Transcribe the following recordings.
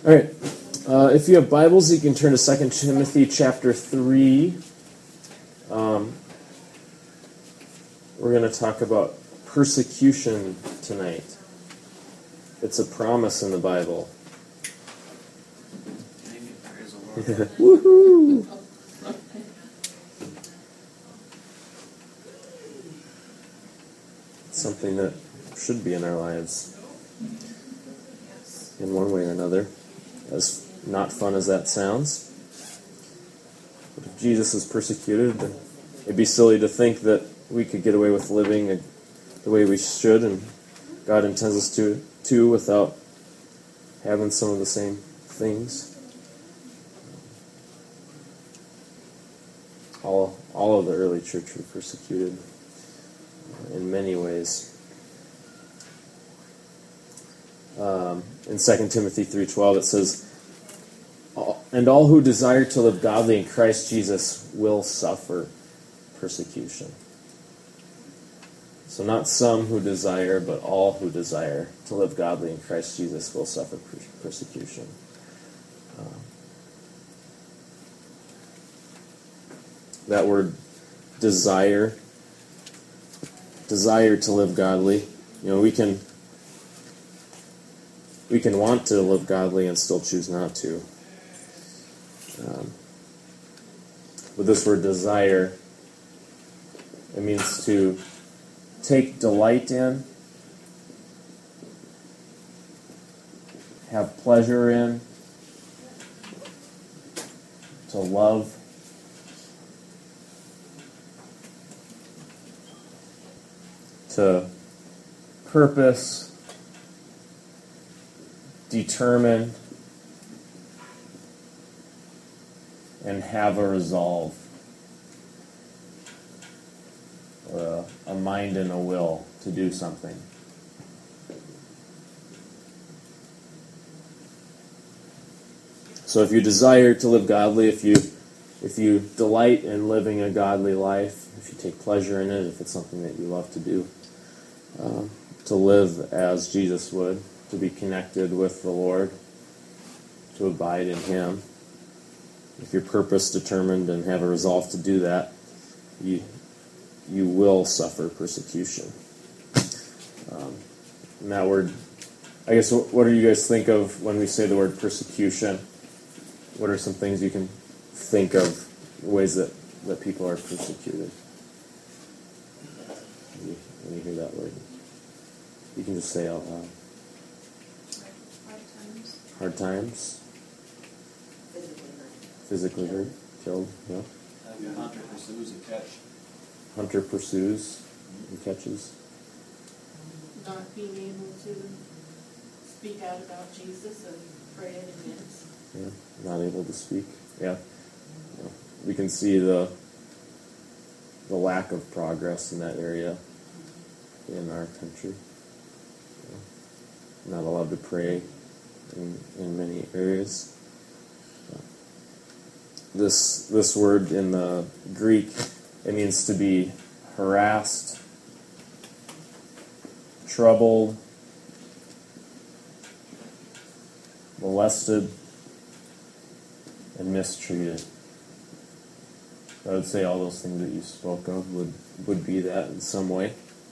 All right. If you have Bibles, you can turn to 2 Timothy chapter 3. We're going to talk about persecution tonight. It's a promise in the Bible. Woohoo! It's something that should be in our lives in one way or another. As not fun as that sounds. But if Jesus is persecuted, then it'd be silly to think that we could get away with living the way we should, and God intends us to without having some of the same things. All of the early church were persecuted in many ways. In 2 Timothy 3:12 it says, "And all who desire to live godly in Christ Jesus will suffer persecution." So not some who desire, but all who desire to live godly in Christ Jesus will suffer persecution. That word desire to live godly, we can want to live godly and still choose not to. But this word desire, it means to take delight in, have pleasure in, to love, to purpose, determine, and have a resolve, or a mind and a will to do something. So if you desire to live godly, if you delight in living a godly life, if you take pleasure in it, if it's something that you love to do, to live as Jesus would, to be connected with the Lord, to abide in Him. If you're purpose determined and have a resolve to do that, you will suffer persecution. And that word, I guess, what do you guys think of when we say the word persecution? What are some things you can think of, ways that people are persecuted? When you hear that word, you can just say out loud. Hard times. Physically hurt, killed, yeah. A hunter pursues and catch. Hunter pursues and catches. Not being able to speak out about Jesus and pray it against. Yeah, not able to speak. Yeah. We can see the lack of progress in that area in our country. Not allowed to pray in many areas. This word in the Greek, it means to be harassed, troubled, molested, and mistreated. I would say all those things that you spoke of would be that in some way.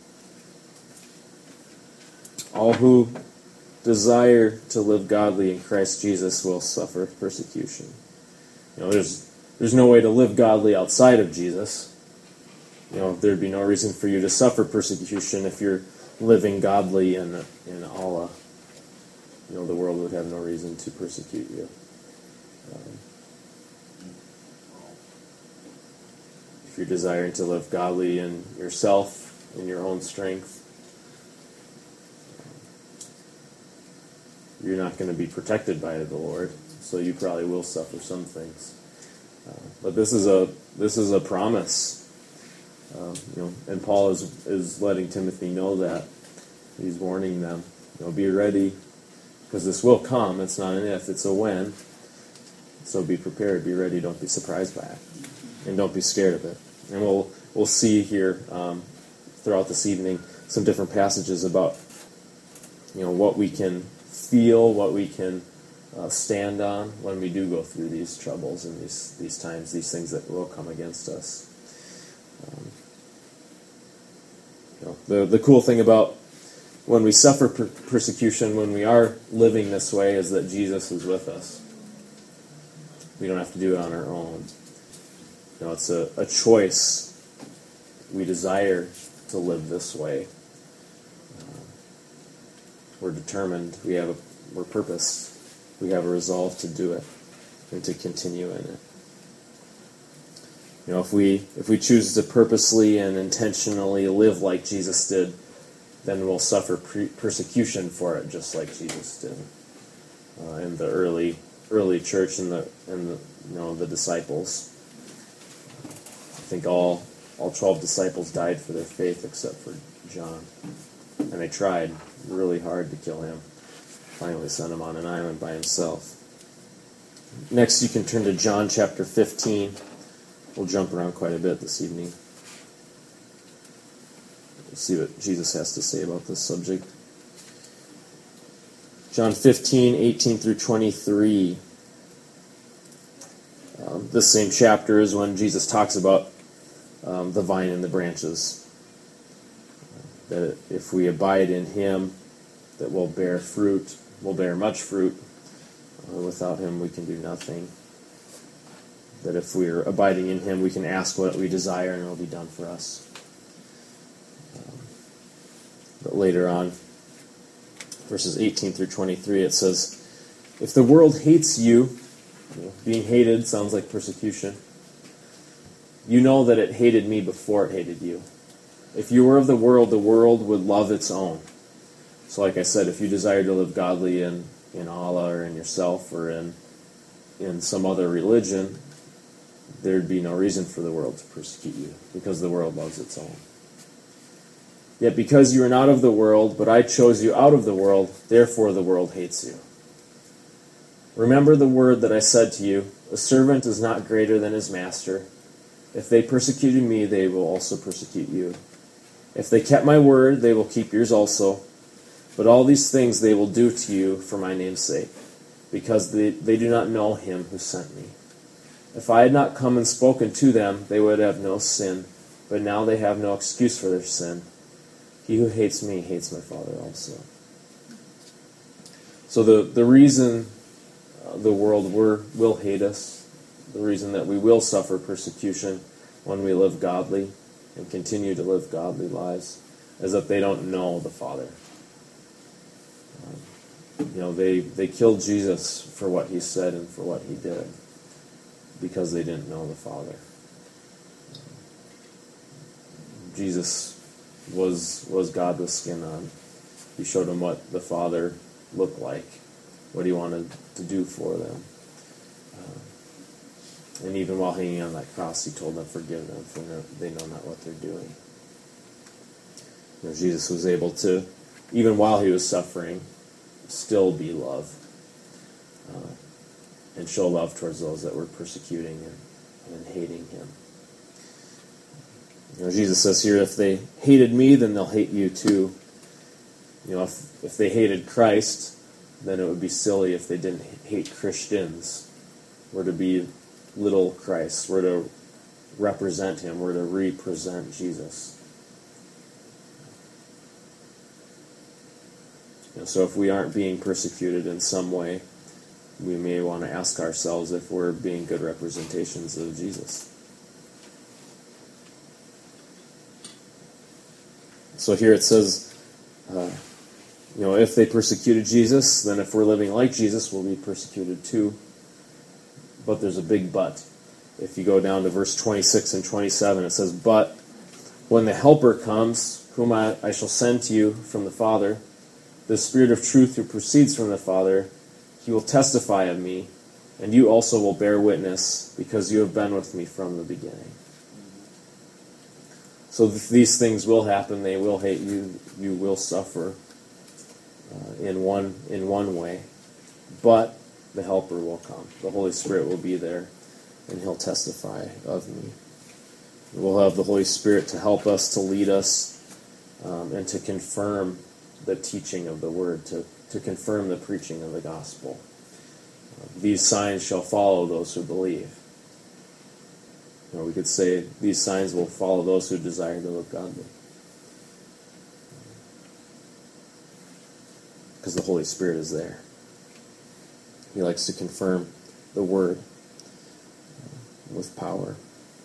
All who desire to live godly in Christ Jesus will suffer persecution. There's no way to live godly outside of Jesus. There'd be no reason for you to suffer persecution if you're living godly in Allah. The world would have no reason to persecute you. If you're desiring to live godly in yourself, in your own strength, you're not going to be protected by the Lord, so you probably will suffer some things. But this is a promise, and Paul is letting Timothy know that. He's warning them, be ready, because this will come. It's not an if, it's a when. So be prepared, be ready, don't be surprised by it, and don't be scared of it. And we'll see here throughout this evening some different passages about what we can feel, what we can stand on when we do go through these troubles and these times, these things that will come against us. The cool thing about when we suffer persecution, when we are living this way, is that Jesus is with us. We don't have to do it on our own. It's a choice. We desire to live this way. We're determined. We're purposed. We have a resolve to do it and to continue in it. If we choose to purposely and intentionally live like Jesus did, then we'll suffer persecution for it, just like Jesus did. In the early church and the disciples, I think all 12 disciples died for their faith except for John, and they tried really hard to kill him. Finally sent him on an island by himself. Next, you can turn to John chapter 15. We'll jump around quite a bit this evening. We'll see what Jesus has to say about this subject. John 15, 18 through 23. This same chapter is when Jesus talks about the vine and the branches. That if we abide in him, that we'll bear fruit, we'll bear much fruit. Without him, we can do nothing. That if we're abiding in him, we can ask what we desire and it'll be done for us. But later on, verses 18 through 23, it says, if the world hates you, being hated sounds like persecution, you know that it hated me before it hated you. If you were of the world would love its own. So like I said, if you desire to live godly in Allah or in yourself or in some other religion, there'd be no reason for the world to persecute you, because the world loves its own. Yet because you are not of the world, but I chose you out of the world, therefore the world hates you. Remember the word that I said to you, a servant is not greater than his master. If they persecuted me, they will also persecute you. If they kept my word, they will keep yours also. But all these things they will do to you for my name's sake, because they do not know him who sent me. If I had not come and spoken to them, they would have no sin, but now they have no excuse for their sin. He who hates me hates my Father also. So the reason the world will hate us, the reason that we will suffer persecution when we live godly and continue to live godly lives, is that they don't know the Father. They killed Jesus for what he said and for what he did, because they didn't know the Father. Jesus was God with skin on. He showed them what the Father looked like, what he wanted to do for them. And even while hanging on that cross, he told them, forgive them, for they know not what they're doing. Jesus was able to, even while he was suffering, still be love. And show love towards those that were persecuting and hating him. Jesus says here, if they hated me, then they'll hate you too. If they hated Christ, then it would be silly if they didn't hate Christians. We're to be little Christ. We're to represent him. We're to represent Jesus. So if we aren't being persecuted in some way, we may want to ask ourselves if we're being good representations of Jesus. So here it says, if they persecuted Jesus, then if we're living like Jesus, we'll be persecuted too. But there's a big but. If you go down to verse 26 and 27, it says, but when the Helper comes, whom I shall send to you from the Father, the Spirit of truth who proceeds from the Father, he will testify of me, and you also will bear witness, because you have been with me from the beginning. So these things will happen. They will hate you. You will suffer in one way. But the Helper will come. The Holy Spirit will be there, and he'll testify of me. We'll have the Holy Spirit to help us, to lead us, and to confirm the teaching of the Word, to confirm the preaching of the gospel. These signs shall follow those who believe. Or we could say, these signs will follow those who desire to live godly. Because the Holy Spirit is there. He likes to confirm the Word with power.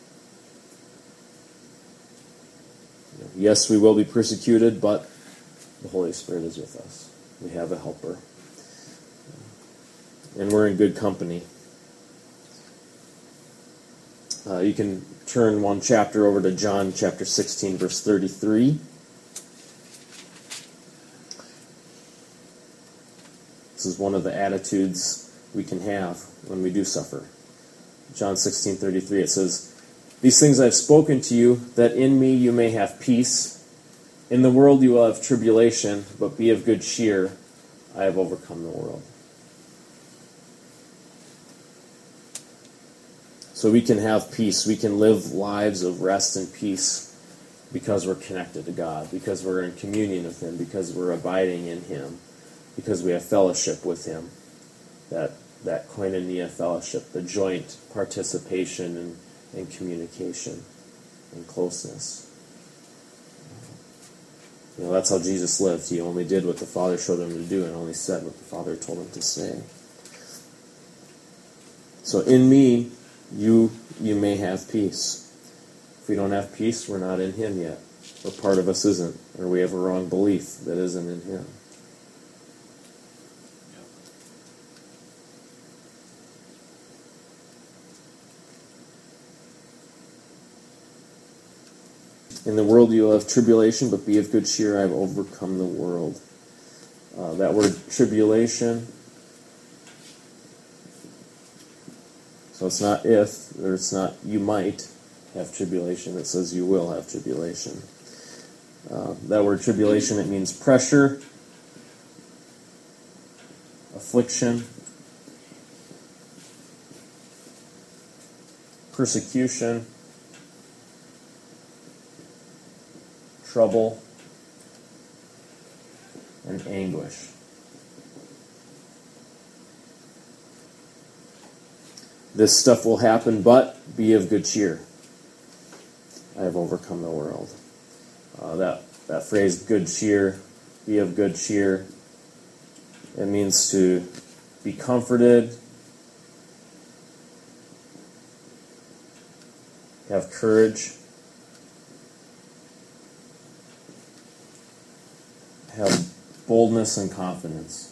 Yes, we will be persecuted, but the Holy Spirit is with us. We have a helper. And we're in good company. You can turn one chapter over to John chapter 16, verse 33. This is one of the attitudes we can have when we do suffer. John 16:33, it says, "These things I've spoken to you, that in me you may have peace. In the world you will have tribulation, but be of good cheer. I have overcome the world." So we can have peace. We can live lives of rest and peace because we're connected to God, because we're in communion with Him, because we're abiding in Him, because we have fellowship with Him. That koinonia fellowship, the joint participation and communication and closeness. That's how Jesus lived. He only did what the Father showed Him to do and only said what the Father told Him to say. So in me, you may have peace. If we don't have peace, we're not in Him yet. Or part of us isn't. Or we have a wrong belief that isn't in Him. In the world you will have tribulation, but be of good cheer. I have overcome the world. That word tribulation, so it's not if, or it's not you might have tribulation. It says you will have tribulation. That word tribulation, it means pressure, affliction, persecution, trouble, and anguish. This stuff will happen, but be of good cheer. I have overcome the world. That phrase, good cheer, be of good cheer, it means to be comforted, have courage, have boldness and confidence.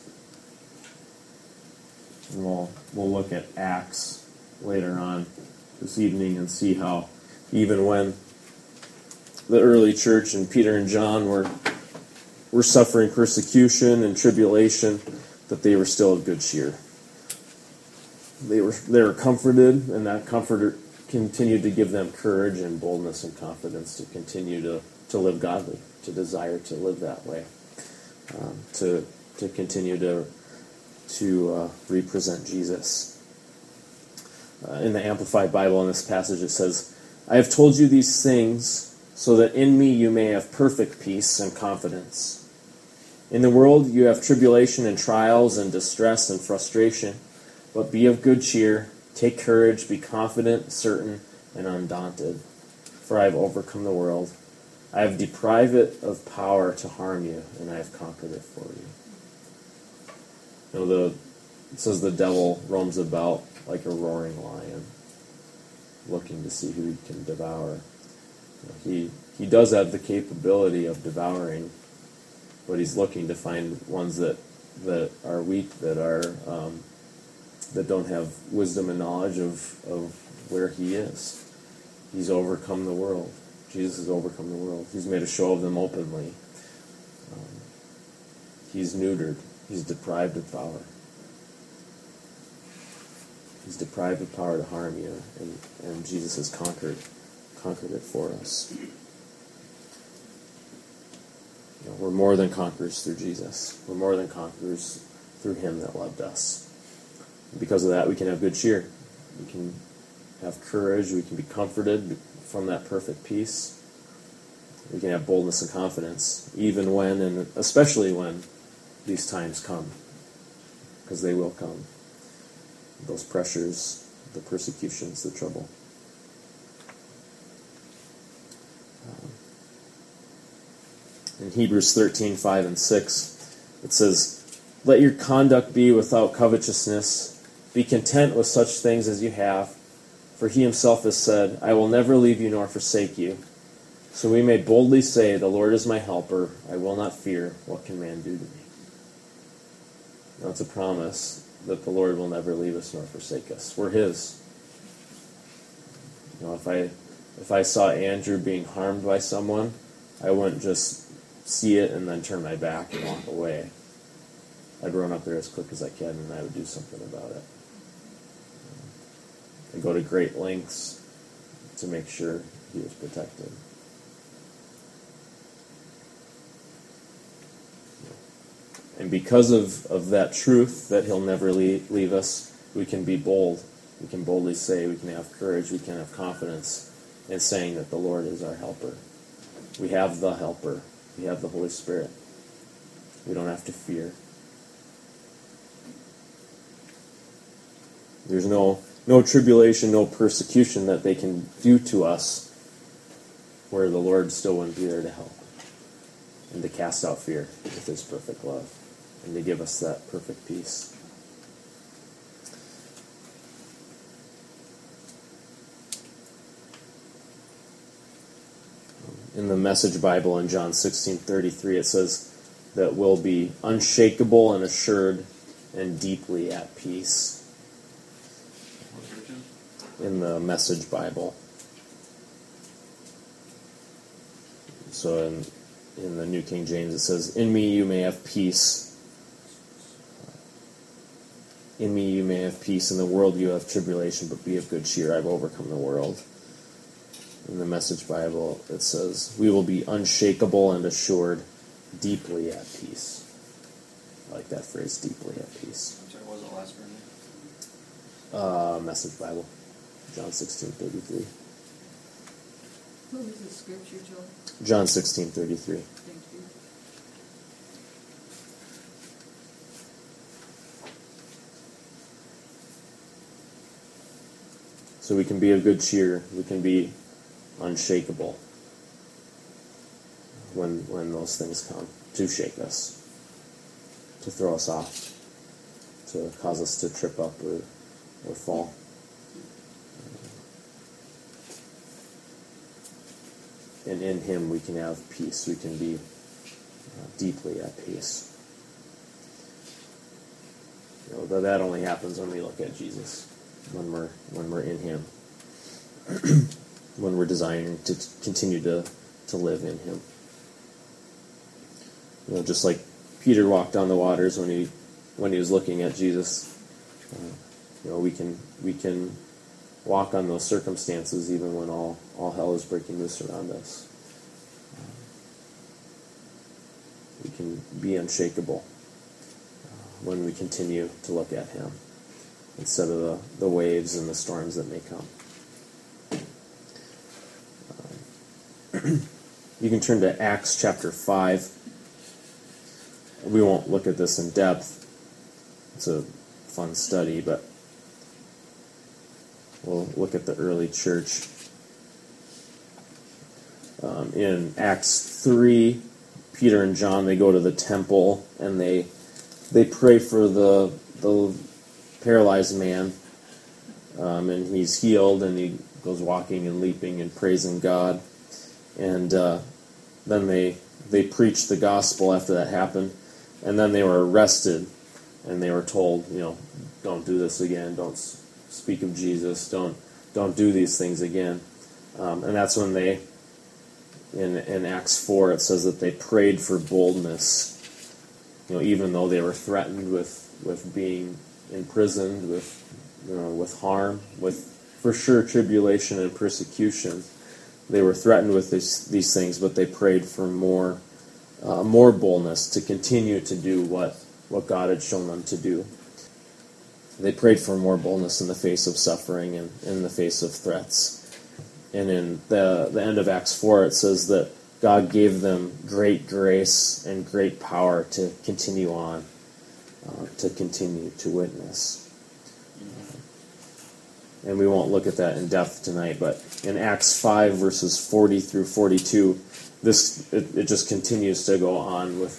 And we'll look at Acts later on this evening and see how even when the early church and Peter and John were suffering persecution and tribulation, that they were still of good cheer. They were comforted, and that comfort continued to give them courage and boldness and confidence to continue to live godly, to desire to live that way. To continue to represent Jesus. In the Amplified Bible, in this passage, it says, "I have told you these things so that in me you may have perfect peace and confidence. In the world you have tribulation and trials and distress and frustration, but be of good cheer, take courage, be confident, certain, and undaunted. For I have overcome the world. I have deprived it of power to harm you, and I have conquered it for you." It says the devil roams about like a roaring lion, looking to see who he can devour. He does have the capability of devouring, but he's looking to find ones that are weak, that don't have wisdom and knowledge of where he is. He's overcome the world. Jesus has overcome the world. He's made a show of them openly. He's neutered. He's deprived of power. He's deprived of power to harm you, and Jesus has conquered it for us. We're more than conquerors through Jesus. We're more than conquerors through Him that loved us. And because of that, we can have good cheer. We can have courage. We can be comforted from that perfect peace. We can have boldness and confidence, even when, and especially when, these times come, because they will come. those pressures, the persecutions, the trouble. In Hebrews 13:5 and 6, it says, "Let your conduct be without covetousness. Be content with such things as you have. For he himself has said, I will never leave you nor forsake you. So we may boldly say, the Lord is my helper. I will not fear. What can man do to me?" Now it's a promise that the Lord will never leave us nor forsake us. We're his. If I saw Andrew being harmed by someone, I wouldn't just see it and then turn my back and walk away. I'd run up there as quick as I can and I would do something about it. I go to great lengths to make sure he was protected. And because of that truth that he'll never leave us, we can be bold. We can boldly say, we can have courage, we can have confidence in saying that the Lord is our helper. We have the helper. We have the Holy Spirit. We don't have to fear. There's no tribulation, no persecution that they can do to us where the Lord still wouldn't be there to help and to cast out fear with his perfect love and to give us that perfect peace. In the Message Bible in John 16:33, it says that we'll be unshakable and assured and deeply at peace. In the Message Bible. So in the New King James it says, "In me you may have peace. In me you may have peace. In the world you have tribulation, but be of good cheer. I've overcome the world." In the Message Bible it says, "We will be unshakable and assured, deeply at peace." I like that phrase, deeply at peace. I'm sorry, what was the last version? Message Bible. John 16:33. What was the scripture, Joel? John 16:33. Thank you. So we can be of good cheer. We can be unshakable when those things come to shake us, to throw us off, to cause us to trip up or fall. And in him we can have peace. We can be deeply at peace. That only happens when we look at Jesus, when we're in him, when we're desiring to continue to live in him. Just like Peter walked on the waters when he was looking at Jesus. We can walk on those circumstances even when all hell is breaking loose around us. We can be unshakable when we continue to look at him instead of the waves and the storms that may come. You can turn to Acts chapter 5. We won't look at this in depth. It's a fun study, but we'll look at the early church. In Acts 3, Peter and John, they go to the temple and they pray for the paralyzed man, and he's healed, and he goes walking and leaping and praising God. And then they preached the gospel after that happened, and then they were arrested, and they were told, don't do this again, don't speak of Jesus, don't do these things again. And that's when they, in Acts 4, it says that they prayed for boldness, even though they were threatened with being imprisoned, with harm, with for sure tribulation and persecution. They were threatened with these things, but they prayed for more boldness to continue to do what God had shown them to do. They prayed for more boldness in the face of suffering and in the face of threats. And in the end of Acts 4, it says that God gave them great grace and great power to continue on, to continue to witness. And we won't look at that in depth tonight, but in Acts 5, verses 40 through 42, it just continues to go on with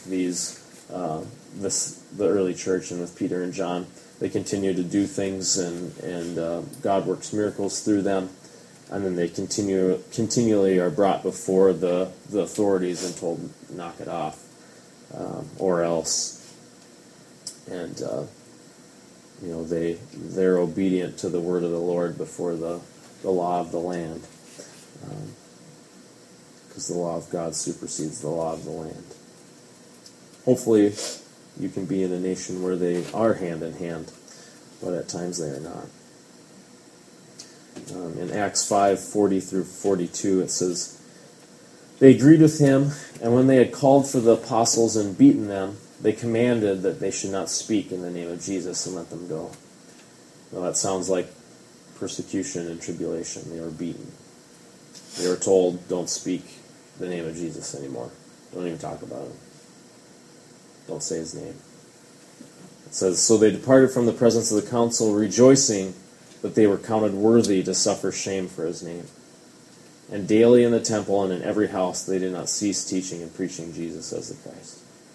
the early church and with Peter and John. They continue to do things, and God works miracles through them, and then they continually are brought before the authorities and told, knock it off, or else. And they're obedient to the word of the Lord before the law of the land, because the law of God supersedes the law of the land. Hopefully, you can be in a nation where they are hand in hand, but at times they are not. In Acts 5, 40 through 42, it says, "They agreed with him, and when they had called for the apostles and beaten them, they commanded that they should not speak in the name of Jesus and let them go." Well, that sounds like persecution and tribulation. They were beaten. They were told, don't speak the name of Jesus anymore. Don't even talk about him. Don't say his name. It says, "So they departed from the presence of the council, rejoicing that they were counted worthy to suffer shame for his name. And daily in the temple and in every house they did not cease teaching and preaching Jesus as the Christ."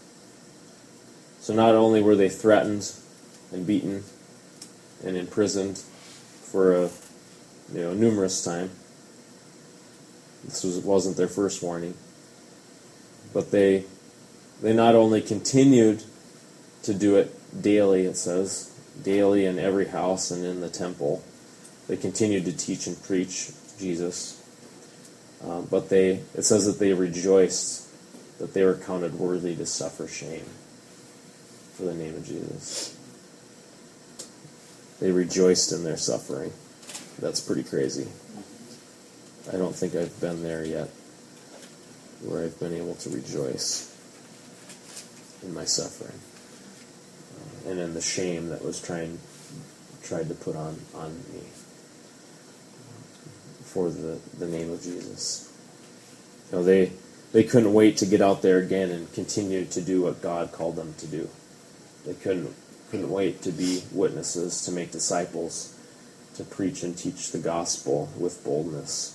So not only were they threatened and beaten and imprisoned for numerous time, this wasn't their first warning, but they not only continued to do it daily, it says, daily in every house and in the temple. They continued to teach and preach Jesus, but it says that they rejoiced that they were counted worthy to suffer shame for the name of Jesus. They rejoiced in their suffering. That's pretty crazy. I don't think I've been there yet, where I've been able to rejoice in my suffering and in the shame that was tried to put on me for the name of Jesus. They couldn't wait to get out there again and continue to do what God called them to do. They couldn't wait to be witnesses, to make disciples, to preach and teach the gospel with boldness.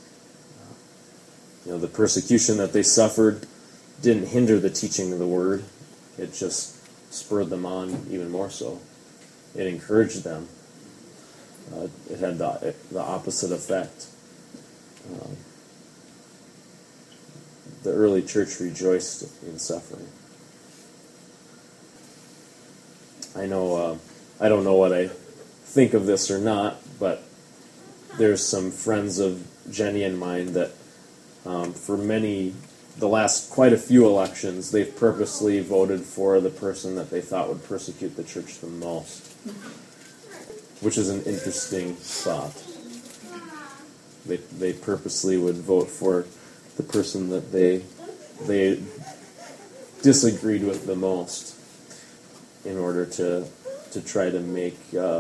The persecution that they suffered didn't hinder the teaching of the word. It just spurred them on even more so. It encouraged them. It had the opposite effect. The early church rejoiced in suffering. I don't know what I think of this or not, but there's some friends of Jenny and mine that for the last quite a few elections, they've purposely voted for the person that they thought would persecute the church the most, which is an interesting thought. They purposely would vote for the person that they disagreed with the most in order to try to make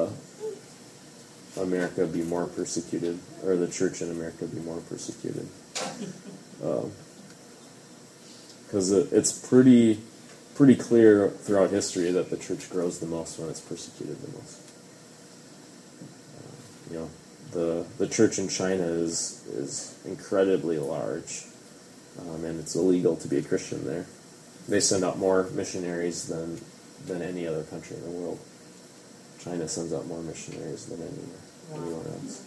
America be more persecuted, or the church in America be more persecuted. Because it's pretty clear throughout history that the church grows the most when it's persecuted the most. The church in China is incredibly large, and it's illegal to be a Christian there. They send out more missionaries than any other country in the world. China sends out more missionaries than anyone else.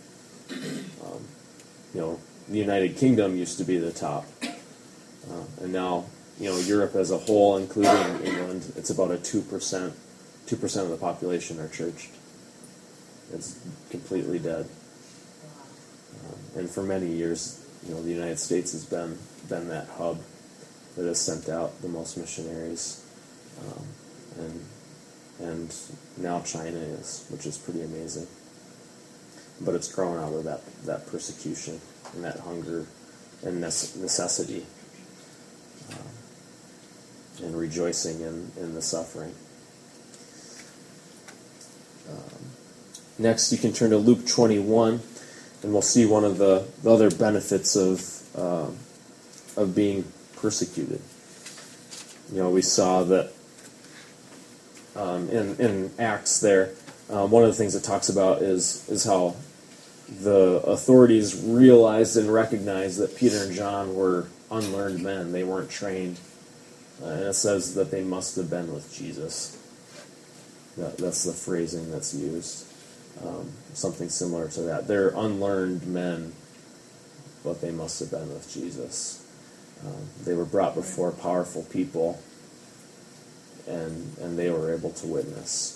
The United Kingdom used to be the top, and now Europe as a whole, including England, it's about a 2% of the population are churched. It's completely dead. And for many years, the United States has been that hub that has sent out the most missionaries, and now China is, which is pretty amazing. But it's grown out of that persecution and that hunger and necessity, and rejoicing in the suffering. Next, you can turn to Luke 21, and we'll see one of the other benefits of being persecuted. We saw that in Acts there, one of the things it talks about is how the authorities realized and recognized that Peter and John were unlearned men. They weren't trained. And it says that they must have been with Jesus. That's the phrasing that's used. Something similar to that. They're unlearned men, but they must have been with Jesus. They were brought before powerful people, and they were able to witness.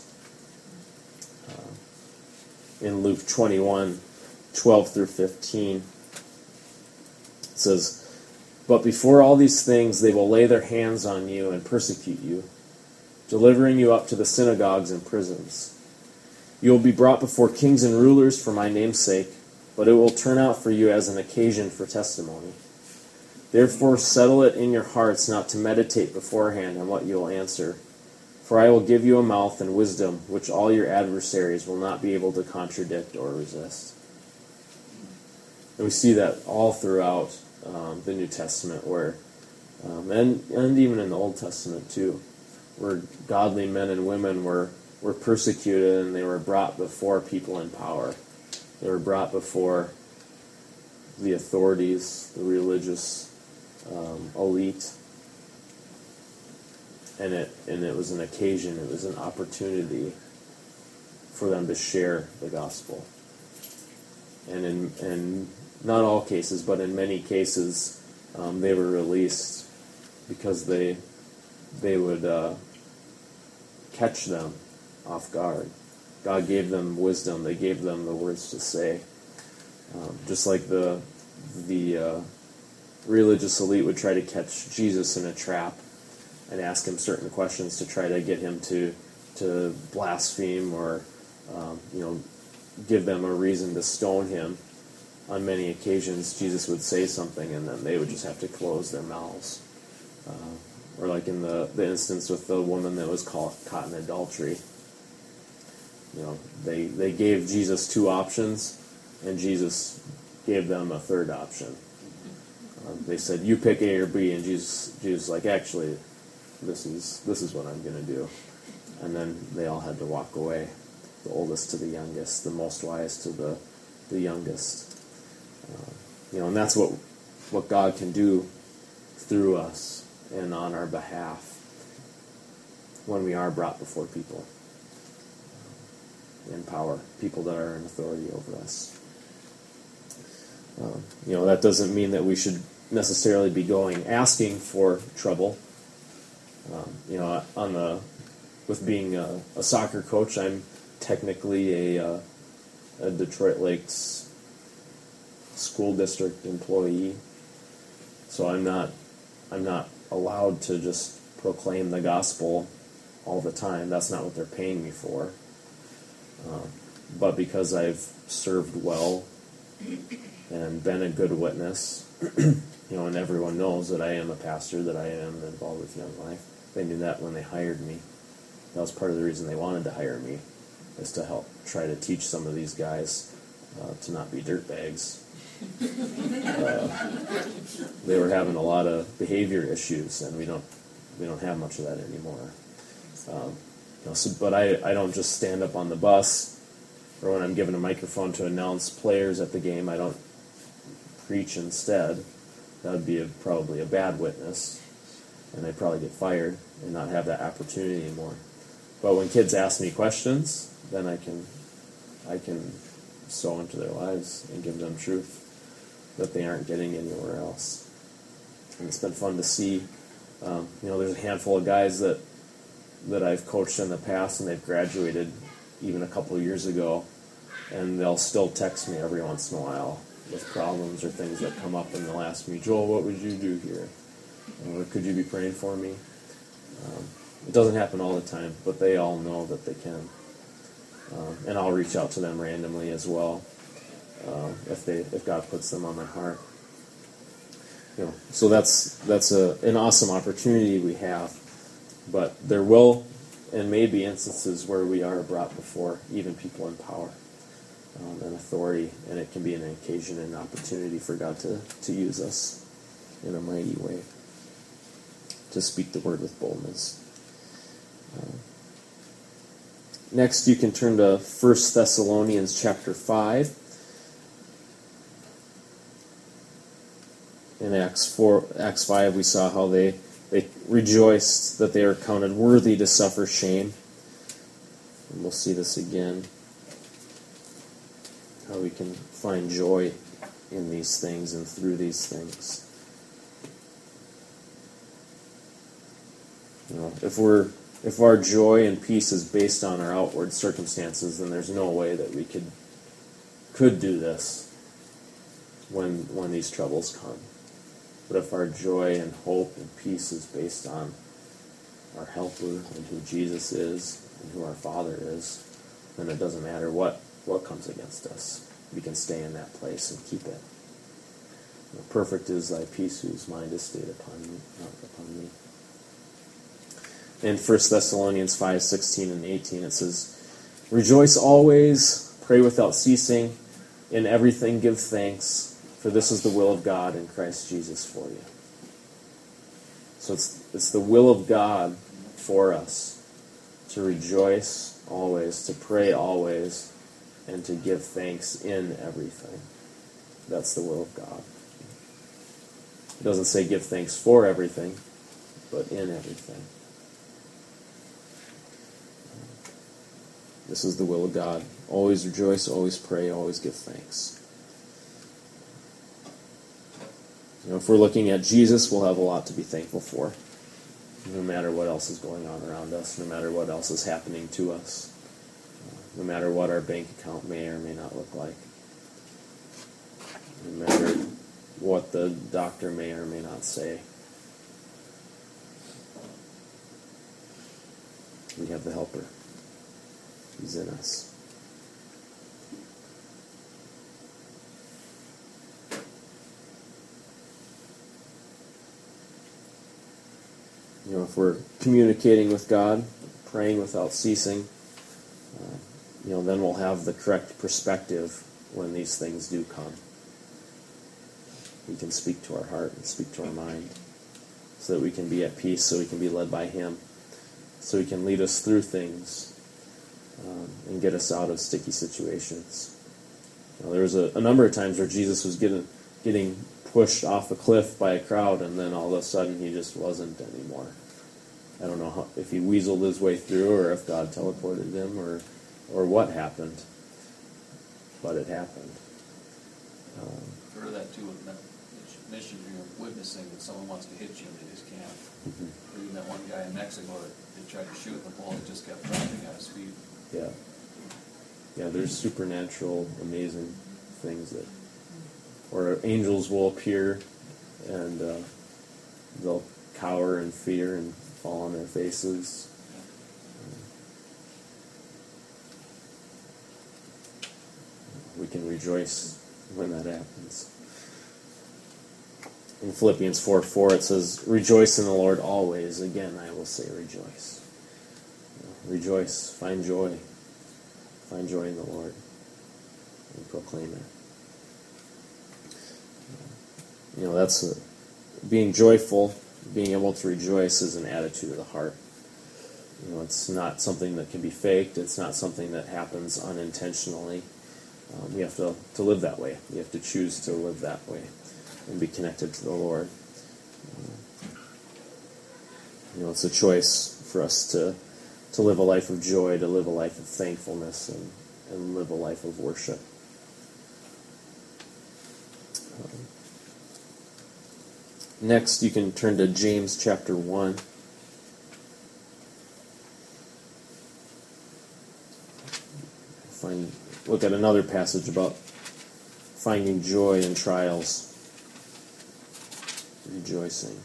In Luke 21:12 through 15, it says, "But before all these things they will lay their hands on you and persecute you, delivering you up to the synagogues and prisons. You will be brought before kings and rulers for my name's sake, but it will turn out for you as an occasion for testimony. Therefore settle it in your hearts not to meditate beforehand on what you will answer. For I will give you a mouth and wisdom which all your adversaries will not be able to contradict or resist." And we see that all throughout the New Testament, where, and even in the Old Testament too, where godly men and women were persecuted and they were brought before people in power. They were brought before the authorities, the religious elite. And it was an occasion, it was an opportunity for them to share the gospel. And in not all cases, but in many cases, they were released because they would catch them off guard. God gave them wisdom. They gave them the words to say. Just like the religious elite would try to catch Jesus in a trap and ask him certain questions to try to get him to blaspheme or give them a reason to stone him. On many occasions, Jesus would say something, and then they would just have to close their mouths. Or like in the instance with the woman that was caught in adultery. They gave Jesus two options, and Jesus gave them a third option. They said, "You pick A or B," and Jesus was like, "Actually, this is what I'm going to do." And then they all had to walk away, the oldest to the youngest, the most wise to the youngest. And that's what God can do through us and on our behalf when we are brought before people in power, people that are in authority over us. That doesn't mean that we should necessarily be going asking for trouble. With being a soccer coach, I'm technically a Detroit Lakes school district employee, so I'm not allowed to just proclaim the gospel all the time. That's not what they're paying me for. But because I've served well and been a good witness, and everyone knows that I am a pastor, that I am involved with Young Life. They knew that when they hired me. That was part of the reason they wanted to hire me, is to help try to teach some of these guys to not be dirtbags. They were having a lot of behavior issues, and we don't have much of that anymore. But I don't just stand up on the bus, or when I'm given a microphone to announce players at the game, I don't preach instead. That would be probably a bad witness, and I'd probably get fired and not have that opportunity anymore. But when kids ask me questions, then I can sow into their lives and give them truth that they aren't getting anywhere else. And it's been fun to see. There's a handful of guys that I've coached in the past, and they've graduated even a couple of years ago, and they'll still text me every once in a while with problems or things that come up, and they'll ask me, "Joel, what would you do here? Or could you be praying for me?" It doesn't happen all the time, but they all know that they can. And I'll reach out to them randomly as well, if God puts them on my heart. So that's an awesome opportunity we have. But there will and may be instances where we are brought before even people in power and authority, and it can be an occasion and opportunity for God to use us in a mighty way, to speak the word with boldness. Next, you can turn to 1 Thessalonians chapter 5. In Acts 5, we saw how they rejoiced that they are counted worthy to suffer shame. And we'll see this again, how we can find joy in these things and through these things. You know, if our joy and peace is based on our outward circumstances, then there's no way that we could do this when these troubles come. But if our joy and hope and peace is based on our helper and who Jesus is and who our Father is, then it doesn't matter what comes against us. We can stay in that place and keep it. You know, perfect is thy peace whose mind is stayed upon me. In 1 Thessalonians 5:16 and 18 it says, "Rejoice always, pray without ceasing, in everything give thanks, for this is the will of God in Christ Jesus for you." So it's the will of God for us to rejoice always, to pray always, and to give thanks in everything. That's the will of God. It doesn't say give thanks for everything, but in everything. This is the will of God. Always rejoice, always pray, always give thanks. You know, if we're looking at Jesus, we'll have a lot to be thankful for, no matter what else is going on around us, no matter what else is happening to us, no matter what our bank account may or may not look like, no matter what the doctor may or may not say. We have the helper. He's in us. You know, if we're communicating with God, praying without ceasing, then we'll have the correct perspective when these things do come. He can speak to our heart and speak to our mind so that we can be at peace, so we can be led by Him, so He can lead us through things and get us out of sticky situations. There was a number of times where Jesus was getting pushed off a cliff by a crowd, and then all of a sudden He just wasn't anymore. I don't know if He weaseled His way through, or if God teleported Him, or what happened, but it happened. I've heard of that too in mission. You're witnessing that someone wants to hit you and they just can't. Or even that one guy in Mexico that they tried to shoot, the ball just kept dropping at his feet. Yeah, there's supernatural, amazing things or angels will appear and they'll cower in fear and fall on their faces. We can rejoice when that happens. In Philippians 4:4 it says, "Rejoice in the Lord always." Again, I will say rejoice. Rejoice, find joy. Find joy in the Lord and proclaim it. That's being joyful, being able to rejoice is an attitude of the heart. It's not something that can be faked. It's not something that happens unintentionally. We have to live that way. We have to choose to live that way and be connected to the Lord. It's a choice for us to live a life of joy, to live a life of thankfulness, and live a life of worship. Next, you can turn to James chapter 1. Look at another passage about finding joy in trials, rejoicing.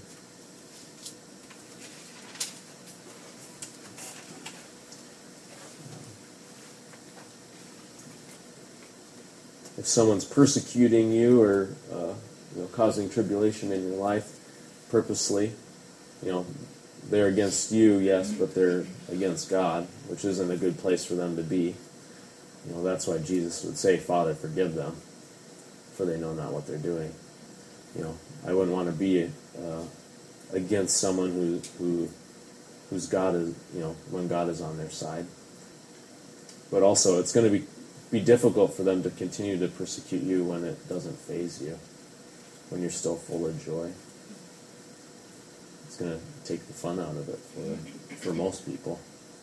If someone's persecuting you or causing tribulation in your life purposely, they're against you, yes, but they're against God, which isn't a good place for them to be. That's why Jesus would say, "Father, forgive them, for they know not what they're doing." I wouldn't want to be against someone whose God is, when God is on their side. But also, it's going to be difficult for them to continue to persecute you when it doesn't faze you, when you're still full of joy. It's going to take the fun out of it for most people.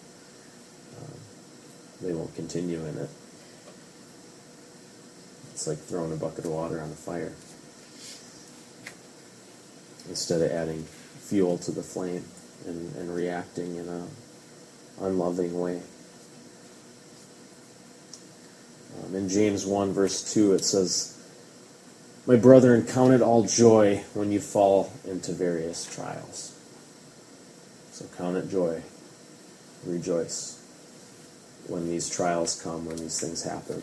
They won't continue in it. It's like throwing a bucket of water on a fire instead of adding fuel to the flame and reacting in a unloving way. In James 1, verse 2, it says, "My brethren, count it all joy when you fall into various trials." So count it joy. Rejoice when these trials come, when these things happen.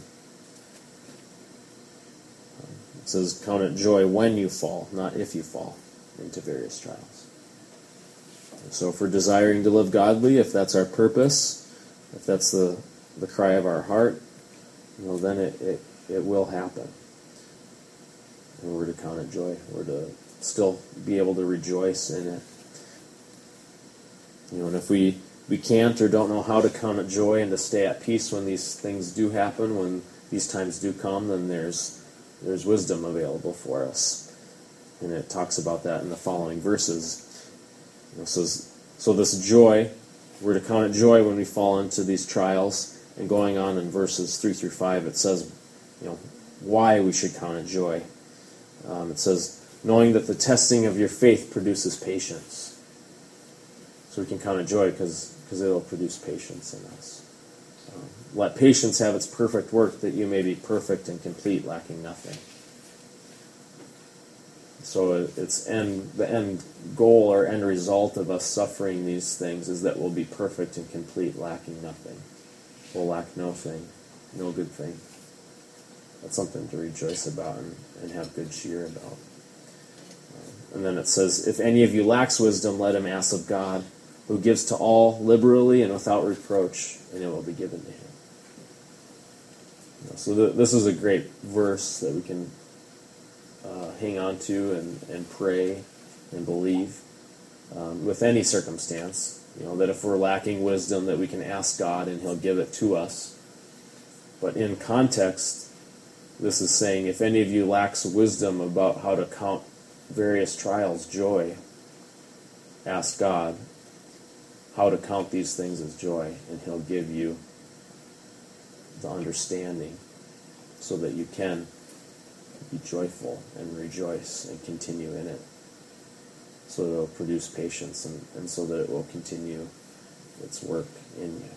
It says, count it joy when you fall, not if you fall into various trials. And so if we're desiring to live godly, if that's our purpose, if that's the cry of our heart, then it will happen. And we're to count it joy. We're to still be able to rejoice in it. And if we can't or don't know how to count it joy and to stay at peace when these things do happen, when these times do come, then there's wisdom available for us. And it talks about that in the following verses. It says, so this joy, we're to count it joy when we fall into these trials. And going on in verses 3 through 5, it says, why we should count it joy. It says, knowing that the testing of your faith produces patience. So we can count it joy because it'll produce patience in us. Let patience have its perfect work, that you may be perfect and complete, lacking nothing. So the end goal or end result of us suffering these things is that we'll be perfect and complete, lacking nothing. We'll lack no thing, no good thing. That's something to rejoice about and have good cheer about. And then it says, if any of you lacks wisdom, let him ask of God, who gives to all liberally and without reproach, and it will be given to him. So this is a great verse that we can hang on to and pray and believe with any circumstance. That if we're lacking wisdom, that we can ask God and he'll give it to us. But in context, this is saying, if any of you lacks wisdom about how to count various trials joy, ask God how to count these things as joy, and he'll give you the understanding so that you can be joyful and rejoice and continue in it, so that it will produce patience and so that it will continue its work in you.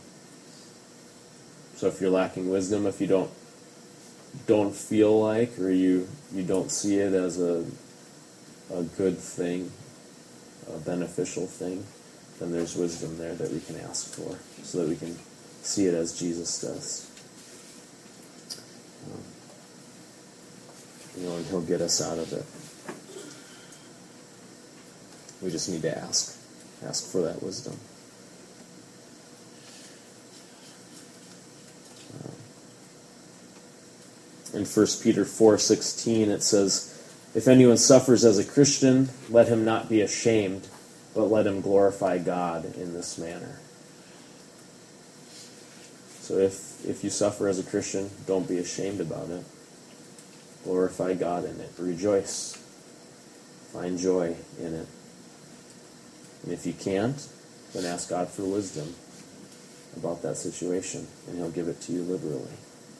So if you're lacking wisdom, if you don't feel like, or you don't see it as a good thing, a beneficial thing, then there's wisdom there that we can ask for, so that we can see it as Jesus does. And he'll get us out of it. We just need to ask for that wisdom. In 1 Peter 4:16 it says, if anyone suffers as a Christian, let him not be ashamed, but let him glorify God in this manner. So if you suffer as a Christian, don't be ashamed about it. Glorify God in it. Rejoice. Find joy in it. And if you can't, then ask God for wisdom about that situation, and he'll give it to you liberally.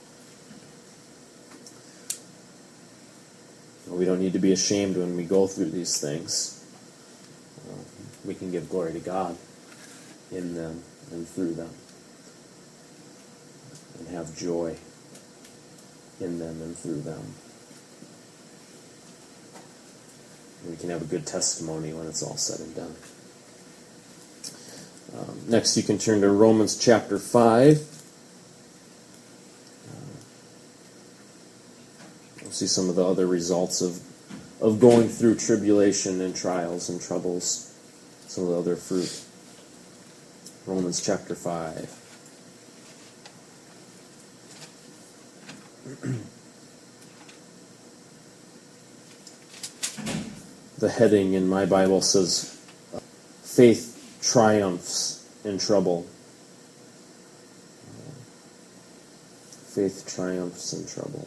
We don't need to be ashamed when we go through these things. We can give glory to God in them and through them, and have joy in them and through them. And we can have a good testimony when it's all said and done. Next, you can turn to Romans chapter 5. We'll see some of the other results of going through tribulation and trials and troubles. Some of the other fruit. Romans chapter 5. The heading in my Bible says, faith triumphs in trouble. faith triumphs in trouble.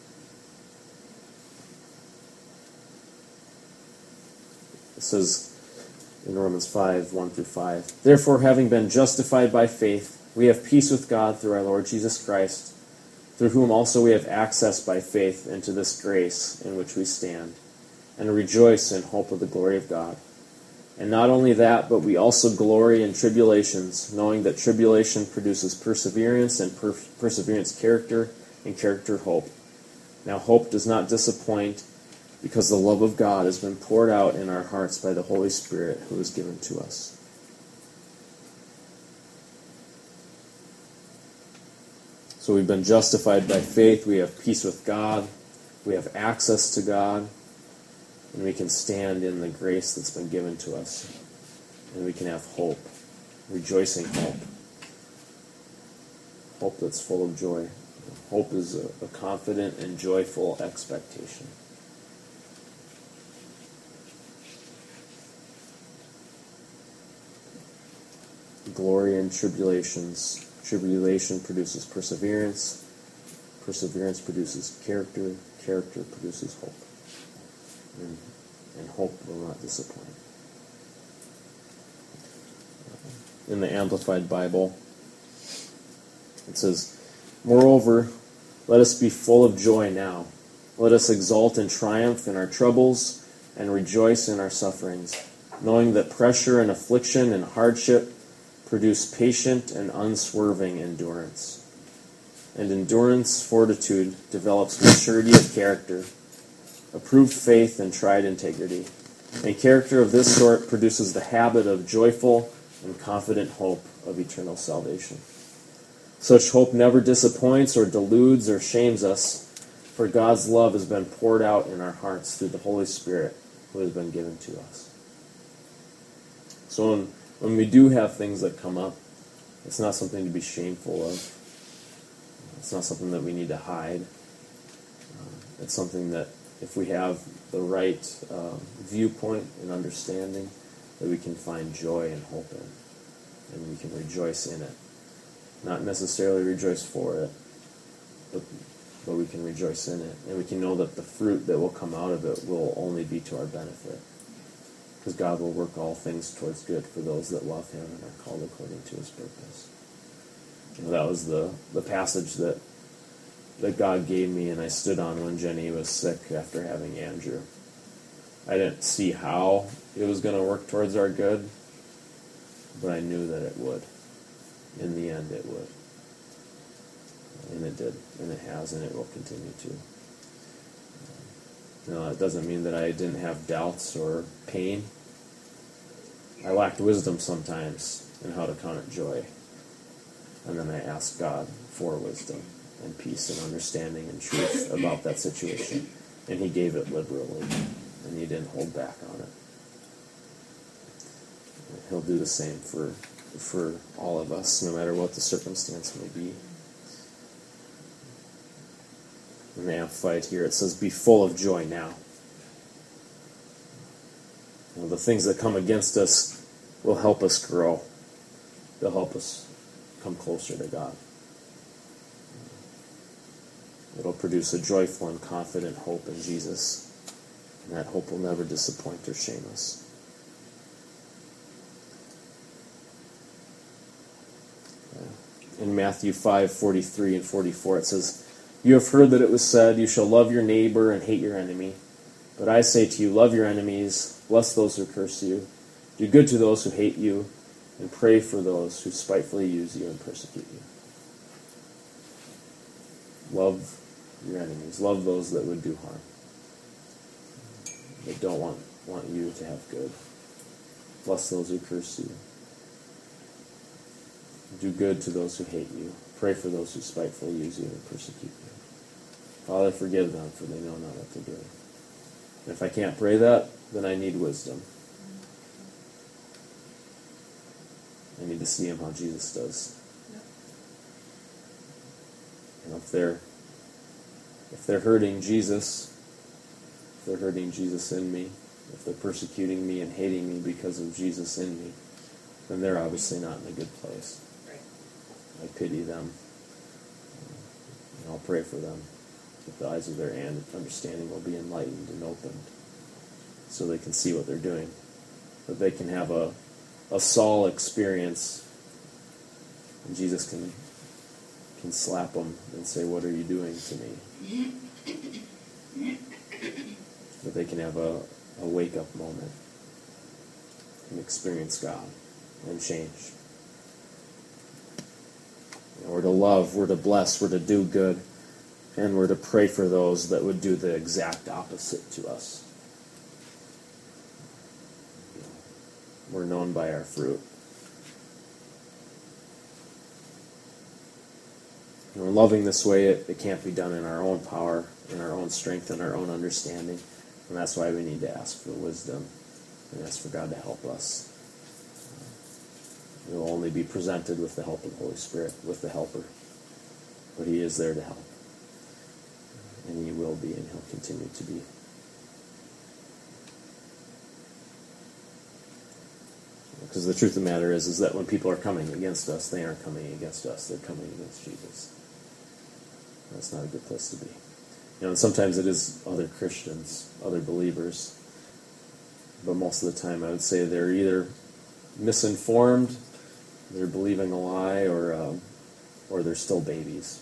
It says in Romans 5, 1 through 5, "Therefore, having been justified by faith, we have peace with God through our Lord Jesus Christ, through whom also we have access by faith into this grace in which we stand, and rejoice in hope of the glory of God. And not only that, but we also glory in tribulations, knowing that tribulation produces perseverance, and perseverance character, and character hope. Now hope does not disappoint, because the love of God has been poured out in our hearts by the Holy Spirit who is given to us." So we've been justified by faith, we have peace with God, we have access to God, and we can stand in the grace that's been given to us. And we can have hope, rejoicing hope. Hope that's full of joy. Hope is a confident and joyful expectation. Glory in tribulations. Tribulation produces perseverance. Perseverance produces character. Character produces hope. And hope will not disappoint. In the Amplified Bible, it says, "Moreover, let us be full of joy now. Let us exult and triumph in our troubles and rejoice in our sufferings, knowing that pressure and affliction and hardship produce patient and unswerving endurance. And endurance, fortitude, develops maturity of character, approved faith and tried integrity. And character of this sort produces the habit of joyful and confident hope of eternal salvation. Such hope never disappoints or deludes or shames us, for God's love has been poured out in our hearts through the Holy Spirit who has been given to us." So when we do have things that come up, it's not something to be shameful of. It's not something that we need to hide. It's something that if we have the right viewpoint and understanding, that we can find joy and hope in, and we can rejoice in it. Not necessarily rejoice for it, but we can rejoice in it, and we can know that the fruit that will come out of it will only be to our benefit, because God will work all things towards good for those that love Him and are called according to His purpose. And that was the passage that God gave me, and I stood on when Jenny was sick after having Andrew. I didn't see how it was going to work towards our good, but I knew that it would. In the end, it would. And it did, and it has, and it will continue to. No, it doesn't mean that I didn't have doubts or pain. I lacked wisdom sometimes in how to count it joy. And then I asked God for wisdom and peace and understanding and truth about that situation. And He gave it liberally, and He didn't hold back on it. And He'll do the same for all of us, no matter what the circumstance may be. In the Amplified here, it says, "Be full of joy now." You know, the things that come against us will help us grow. They'll help us come closer to God. It'll produce a joyful and confident hope in Jesus, and that hope will never disappoint or shame us. In Matthew 5:43 and 44, it says, "You have heard that it was said, 'You shall love your neighbor and hate your enemy.' But I say to you, love your enemies, bless those who curse you, do good to those who hate you, and pray for those who spitefully use you and persecute you." Love your enemies. Love those that would do harm. They don't want you to have good. Bless those who curse you. Do good to those who hate you. Pray for those who spitefully use you and persecute you. Father, forgive them, for they know not what they're doing. And if I can't pray that, then I need wisdom. I need to see Him how Jesus does. And if they're hurting Jesus, if they're hurting Jesus in me, if they're persecuting me and hating me because of Jesus in me, then they're obviously not in a good place. I pity them. pray for them, that the eyes of their understanding will be enlightened and opened, so they can see what they're doing, that they can have a Saul experience, and Jesus can slap them and say, "What are you doing to me?" That they can have a wake-up moment and experience God and change. We're to love, we're to bless, we're to do good, and we're to pray for those that would do the exact opposite to us. We're known by our fruit. And loving this way, it can't be done in our own power, in our own strength, in our own understanding. And that's why we need to ask for wisdom and ask for God to help us. We will only be presented with the help of the Holy Spirit, with the Helper. But He is there to help. And He will be, and He'll continue to be. Because the truth of the matter is that when people are coming against us, they aren't coming against us, they're coming against Jesus. That's not a good place to be. And sometimes it is other Christians, other believers. But most of the time I would say they're either misinformed, they're believing a lie, or they're still babies.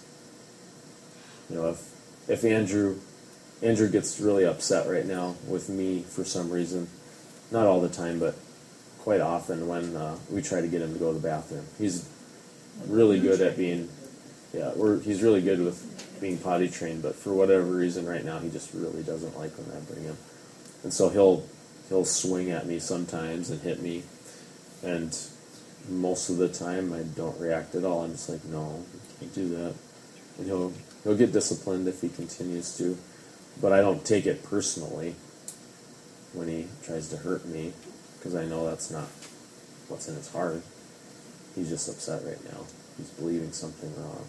If Andrew gets really upset right now with me for some reason, not all the time, but quite often when we try to get him to go to the bathroom. He's really good at being, he's really good with being potty trained, but for whatever reason right now he just really doesn't like when I bring him. And so he'll swing at me sometimes and hit me, and most of the time I don't react at all. I'm just like, no, you can't do that. And he'll get disciplined if he continues to, but I don't take it personally when he tries to hurt me, because I know that's not what's in his heart. He's just upset right now. He's believing something wrong.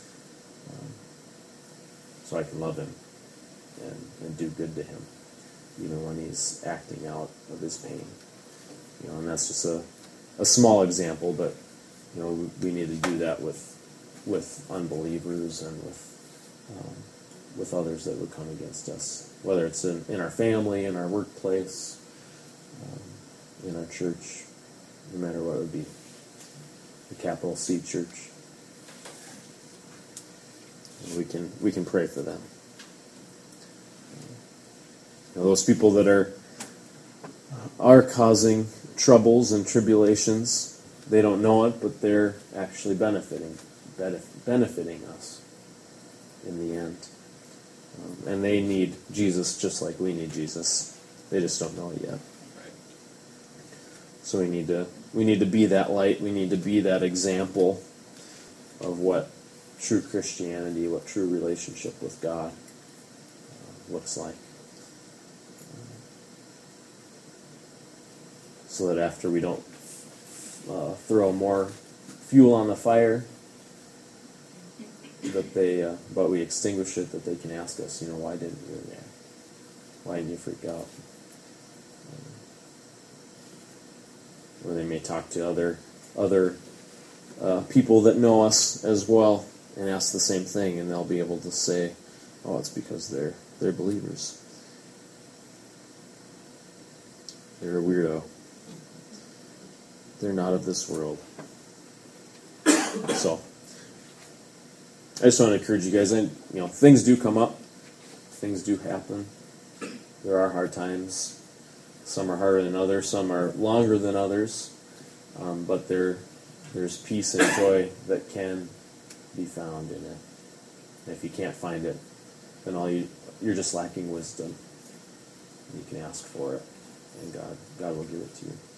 So I can love him and do good to him, even when he's acting out of his pain. And that's just a small example, but we need to do that with unbelievers and with others that would come against us, whether it's in our family, in our workplace, in our church, no matter what it would be. The capital C church. And we can pray for them. Those people that are causing troubles and tribulations, they don't know it, but they're actually benefiting us in the end. And they need Jesus just like we need Jesus. They just don't know it yet. So we need to be that light. We need to be that example of what true Christianity, what true relationship with God looks like. So that after we don't throw more fuel on the fire, but we extinguish it, that they can ask us, why didn't you react? Why didn't you freak out? Or they may talk to other people that know us as well and ask the same thing, and they'll be able to say, "Oh, it's because they're believers. They're a weirdo. They're not of this world." So, I just want to encourage you guys. And things do come up, things do happen. There are hard times. Some are harder than others. Some are longer than others. But there's peace and joy that can be found in it. And if you can't find it, then you're just lacking wisdom. You can ask for it, and God will give it to you.